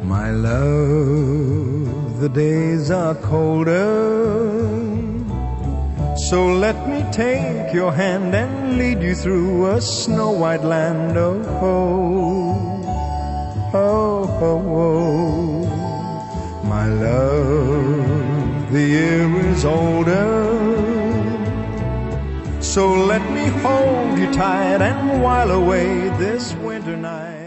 My love, the days are colder, so let me take your hand and lead you through a snow-white land. Oh, oh, oh, oh, oh. My love, the year is older, so let me hold you tight and while away this winter night.